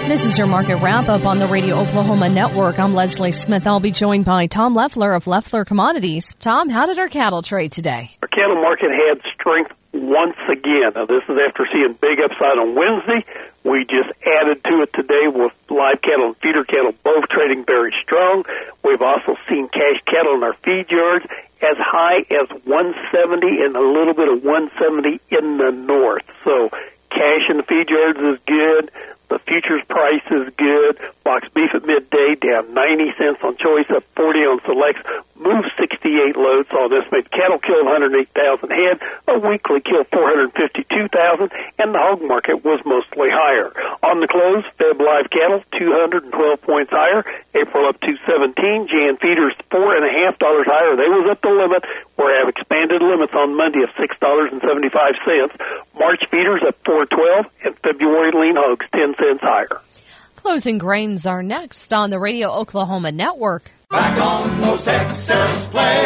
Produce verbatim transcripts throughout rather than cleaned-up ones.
This is your market wrap-up on the Radio Oklahoma Network. I'm Leslie Smith. I'll be joined by Tom Leffler of Leffler Commodities. Tom, how did our cattle trade today? Our cattle market had strength once again. Now, this is after seeing big upside on Wednesday. We just added to it today with live cattle and feeder cattle both trading very strong. We've also seen cash cattle in our feed yards as high as one seventy and a little bit of one seventy in the north. So cash in the feed yards is good. The futures price is good. Box beef at midday down ninety cents on choice, up forty on selects. Moved sixty-eight loads on this. Made cattle kill one hundred eight thousand head. A weekly kill four hundred fifty-two thousand, and the hog market was mostly higher. On the close, Feb live cattle two hundred twelve points higher. April up two seventeen. Jan feeders four and a half dollars higher. They was at the limit. We have expanded limits on Monday of six dollars and seventy-five cents. March feeders up four twelve, and February lean hogs ten cents higher. Closing grains are next on the Radio Oklahoma Network. Back on those Texas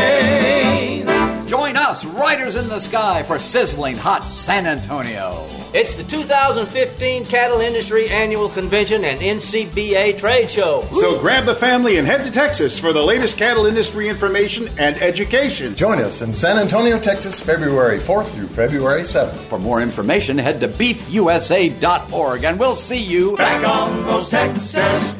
plains. Join us, Riders in the Sky, for sizzling hot San Antonio. It's the two thousand fifteen Cattle Industry Annual Convention and N C B A Trade Show. So grab the family and head to Texas for the latest cattle industry information and education. Join us in San Antonio, Texas, February fourth through February seventh. For more information, head to beef u s a dot org, and we'll see you back on those Texas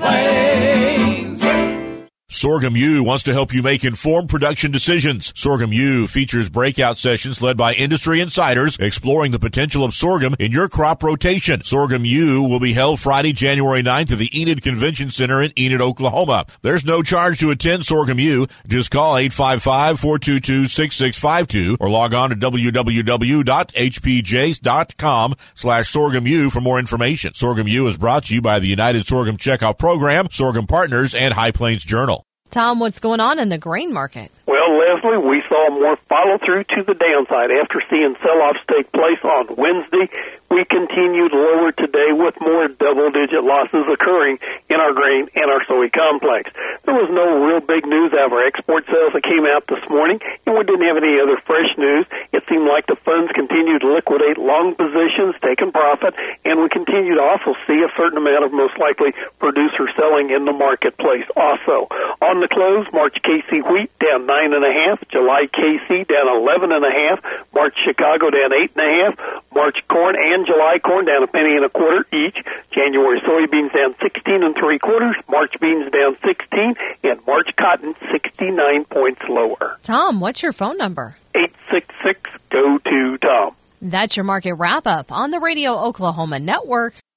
plains. Sorghum U wants to help you make informed production decisions. Sorghum U features breakout sessions led by industry insiders exploring the potential of sorghum in your crop rotation. Sorghum U will be held Friday, January ninth at the Enid Convention Center in Enid, Oklahoma. There's no charge to attend Sorghum U. Just call eight five five, four two two, six six five two or log on to w w w dot h p j dot com slash sorghum u for more information. Sorghum U is brought to you by the United Sorghum Checkout Program, Sorghum Partners, and High Plains Journal. Tom, what's going on in the grain market? Well, Leslie, we saw more follow-through to the downside after seeing sell-offs take place on Wednesday. We continued lower today with more double-digit losses occurring in our grain and our soy complex. There was no real big news out of our export sales that came out this morning, and we didn't have any other fresh news. It seemed like the funds continued to liquidate long positions, taking profit, and we continue to also see a certain amount of most likely producer selling in the marketplace also. On the close, March K C wheat down nine and a half, July K C down eleven and a half, March Chicago down eight and a half, March corn and July corn down a penny and a quarter each, January soybeans down sixteen and three quarters, March beans down sixteen, and March cotton sixty-nine points lower. Tom, what's your phone number? eight six six, go to Tom. That's your market wrap up on the Radio Oklahoma Network.